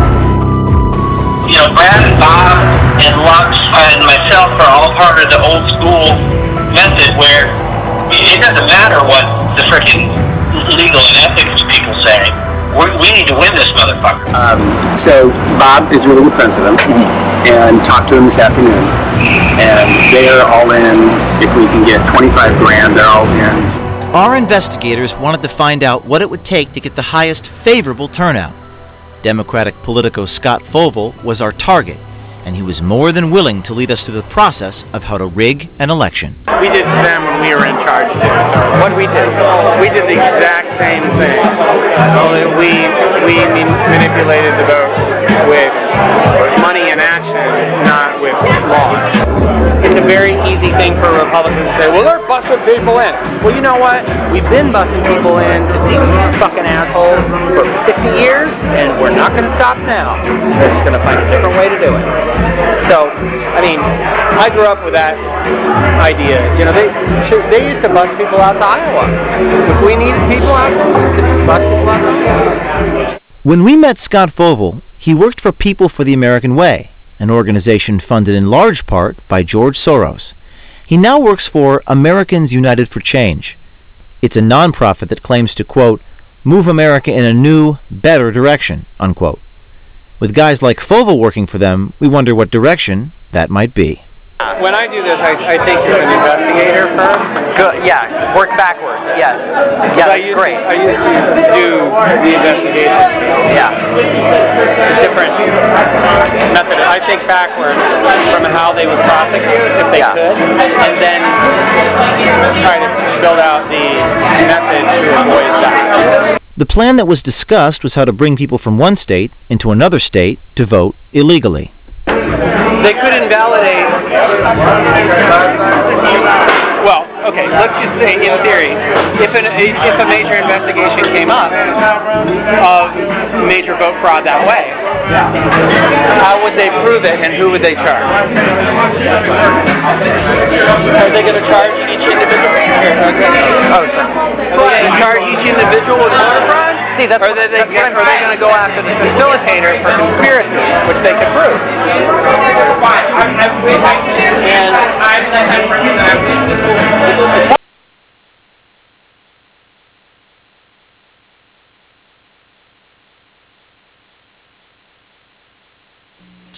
You know, Brad and Bob and Lux and myself are all part of the old school method where it doesn't matter what the freaking legal and ethics people say. We, we need to win this motherfucker. Um, so Bob is really good friends with him, and talked to him this afternoon. And they are all in. If we can get twenty-five grand, they're all in. Our investigators wanted to find out what it would take to get the highest favorable turnout. Democratic Politico Scott Fovel was our target, and he was more than willing to lead us through the process of how to rig an election. We did to them when we were in charge too. So what did we do? We did the exact same thing. Only we we manipulated the vote with money and action, not with laws. It's a very easy thing for Republicans to say, well, they're busting people in. Well, you know what? We've been busting people in to see these fucking assholes for fifty years, and we're not going to stop now. We're just going to find a different way to do it. So, I mean, I grew up with that idea. You know, they they used to bust people out to Iowa. If we needed people out there, we could just bust people out to Iowa. When we met Scott Fovel, he worked for People for the American Way, an organization funded in large part by George Soros. He now works for Americans United for Change. It's a nonprofit that claims to, quote, move America in a new, better direction, unquote. With guys like Fovel working for them, we wonder what direction that might be. When I do this, I, I think you're an investigator first. Good. Yeah. Work backwards. Yes. Yeah. I used great. To, I used to do the investigation. Yeah. Different method. I think backwards from how they would prosecute if they yeah. could, and then try to build out the method to avoid that. The plan that was discussed was how to bring people from one state into another state to vote illegally. They could invalidate. Well, okay, let's just say, in theory, if, an, if a major investigation came up of major vote fraud that way, how would they prove it and who would they charge? Are they going to charge each individual? Oh, sorry. Are they going to charge each individual with voter fraud? See, that's or are they, they, are they going to go after the facilitator for conspiracy, which they can prove? And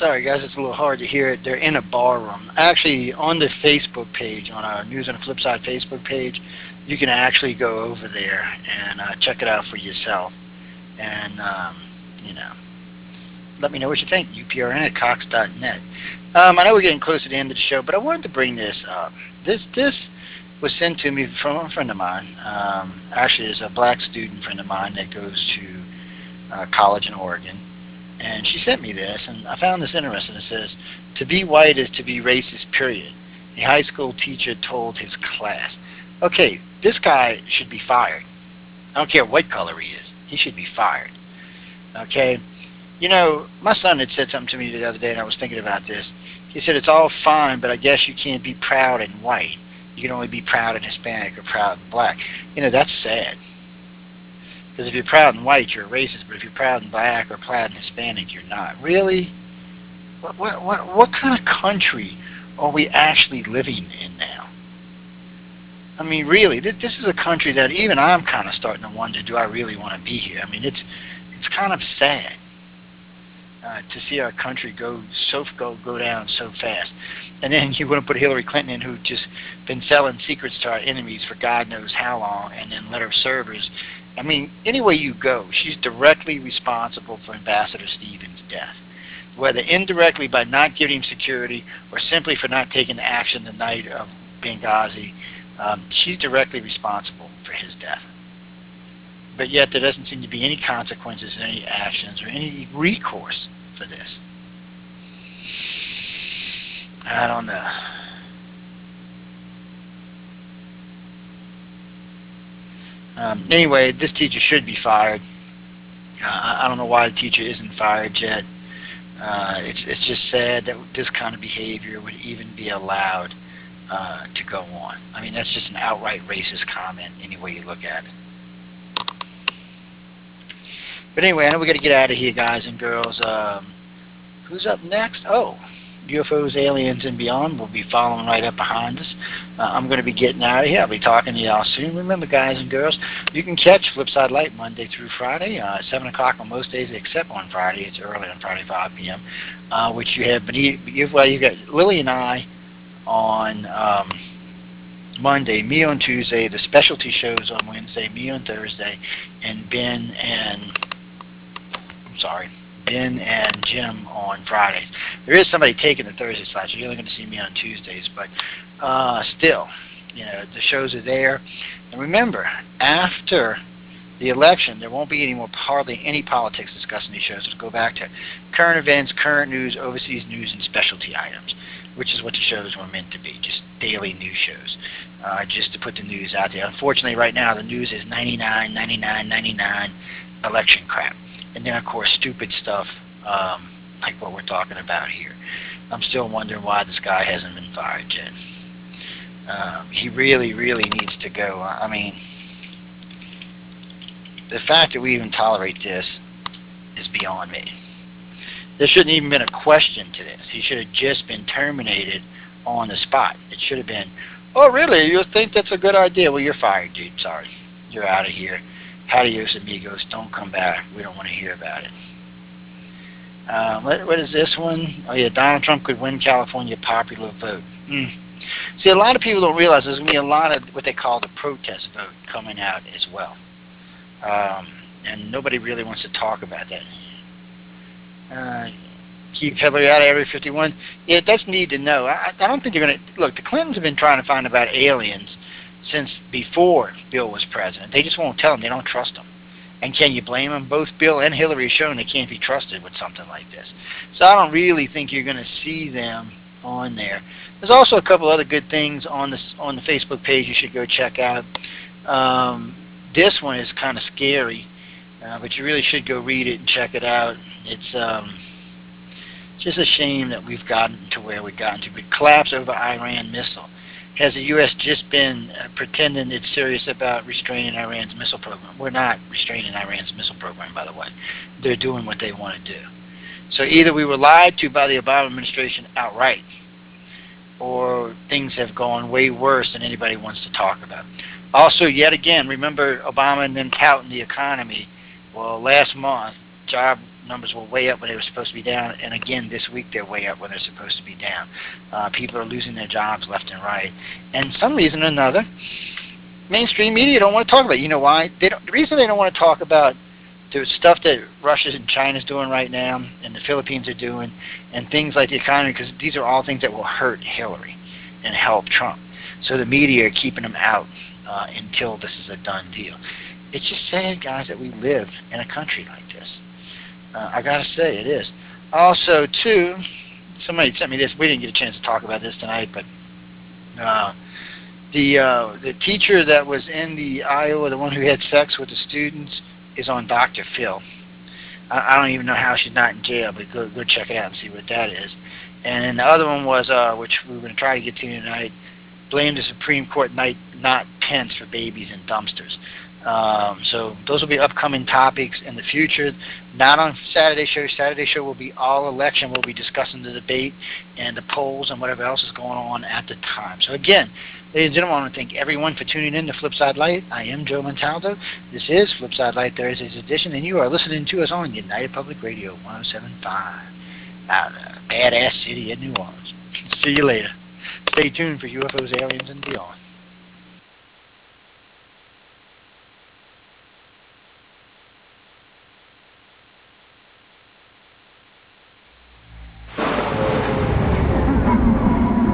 sorry guys, it's a little hard to hear it. They're in a bar room. Actually, on the Facebook page, on our News on the Flip Side Facebook page, you can actually go over there and uh, check it out for yourself. And, um, you know, let me know what you think. U P R N at Cox dot net. Um, I know we're getting close to the end of the show, but I wanted to bring this up. This this was sent to me from a friend of mine. Um, actually, it's a black student friend of mine that goes to uh, college in Oregon. And she sent me this, and I found this interesting. It says, "To be white is to be racist, period." A high school teacher told his class. Okay, this guy should be fired. I don't care what color he is. He should be fired. Okay? You know, my son had said something to me the other day, and I was thinking about this. He said, it's all fine, but I guess you can't be proud in white. You can only be proud in Hispanic or proud in black. You know, that's sad. Because if you're proud in white, you're a racist, but if you're proud in black or proud in Hispanic, you're not. Really? What, what, what, what kind of country are we actually living in now? I mean, really, this, this is a country that even I'm kind of starting to wonder, do I really want to be here? I mean, it's it's kind of sad uh, to see our country go so go go down so fast. And then you want to put Hillary Clinton in, who just been selling secrets to our enemies for God knows how long, and then let her servers. I mean, anywhere you go, she's directly responsible for Ambassador Stevens' death, whether indirectly by not giving him security or simply for not taking action the night of Benghazi. Um, she's directly responsible for his death. But yet there doesn't seem to be any consequences, any actions, or any recourse for this. I don't know. Um, anyway, this teacher should be fired. Uh, I don't know why the teacher isn't fired yet. Uh, it's, it's just sad that this kind of behavior would even be allowed uh, to go on. I mean, that's just an outright racist comment any way you look at it. But anyway, I know we got to get out of here, guys and girls. Um, who's up next? Oh, U F Os, Aliens, and Beyond will be following right up behind us. Uh, I'm going to be getting out of here. I'll be talking to y'all soon. Remember, guys and girls, you can catch Flipside Light Monday through Friday, uh, seven o'clock on most days except on Friday. It's early on Friday, five p.m., uh, which you have been, you've, well, you've got Lily and I on um, Monday, me on Tuesday, the specialty shows on Wednesday, me on Thursday, and Ben and, I'm sorry, Ben and Jim on Fridays. There is somebody taking the Thursday slot, so you're only going to see me on Tuesdays, but uh, still, you know, the shows are there. And remember, after the election, there won't be any more, hardly any politics discussed in these shows. It'll go back to current events, current news, overseas news, and specialty items, which is what the shows were meant to be, just daily news shows, uh, just to put the news out there. Unfortunately, right now, the news is ninety-nine, ninety-nine, ninety-nine election crap. And then, of course, stupid stuff um, like what we're talking about here. I'm still wondering why this guy hasn't been fired yet. Um, he really, really needs to go. I mean, the fact that we even tolerate this is beyond me. There shouldn't even been a question to this. He should have just been terminated on the spot. It should have been, oh, really? You think that's a good idea? Well, you're fired, dude. Sorry. You're out of here. Adios, amigos. Don't come back. We don't want to hear about it. Uh, what, what is this one? Oh, yeah, Donald Trump could win California popular vote. Mm. See, a lot of people don't realize there's going to be a lot of what they call the protest vote coming out as well. Um, and nobody really wants to talk about that. Uh, keep Hillary out of Area fifty-one. Yeah, that's need to know. I, I don't think you're going to... Look, the Clintons have been trying to find about aliens since before Bill was president. They just won't tell them. They don't trust them. And can you blame them? Both Bill and Hillary have shown they can't be trusted with something like this. So I don't really think you're going to see them on there. There's also a couple other good things on the, on the Facebook page you should go check out. Um, this one is kind of scary, uh, but you really should go read it and check it out. It's um, just a shame that we've gotten to where we've gotten to. But collapse over Iran missile. Has the U S just been uh, pretending it's serious about restraining Iran's missile program? We're not restraining Iran's missile program, by the way. They're doing what they want to do. So either we were lied to by the Obama administration outright, or things have gone way worse than anybody wants to talk about. Also, yet again, remember Obama and them touting the economy. Well, last month, job numbers were way up when they were supposed to be down, and again this week they're way up when they're supposed to be down. Uh, people are losing their jobs left and right, and some reason or another, mainstream media don't want to talk about it. You know why? They don't, the reason they don't want to talk about the stuff that Russia and China's doing right now, and the Philippines are doing, and things like the economy, because these are all things that will hurt Hillary and help Trump. So the media are keeping them out uh, until this is a done deal. It's just sad, guys, that we live in a country like this. Uh, I gotta say, it is. Also, too, somebody sent me this. We didn't get a chance to talk about this tonight, but uh, the uh, the teacher that was in the Iowa, the one who had sex with the students, is on Doctor Phil. I, I don't even know how she's not in jail, but go go check it out and see what that is. And then the other one was, uh, which we were going to try to get to tonight, blamed the Supreme Court night, not Pence for babies in dumpsters. Um, so those will be upcoming topics in the future. Not on Saturday show. Saturday show will be all election. We'll be discussing the debate and the polls and whatever else is going on at the time. So again, ladies and gentlemen, I want to thank everyone for tuning in to Flipside Light. I am Joe Montaldo. This is Flipside Light Thursday's edition, and you are listening to us on United Public Radio one oh seven point five out of the badass city of New Orleans. See you later. Stay tuned for U F Os, Aliens, and Beyond.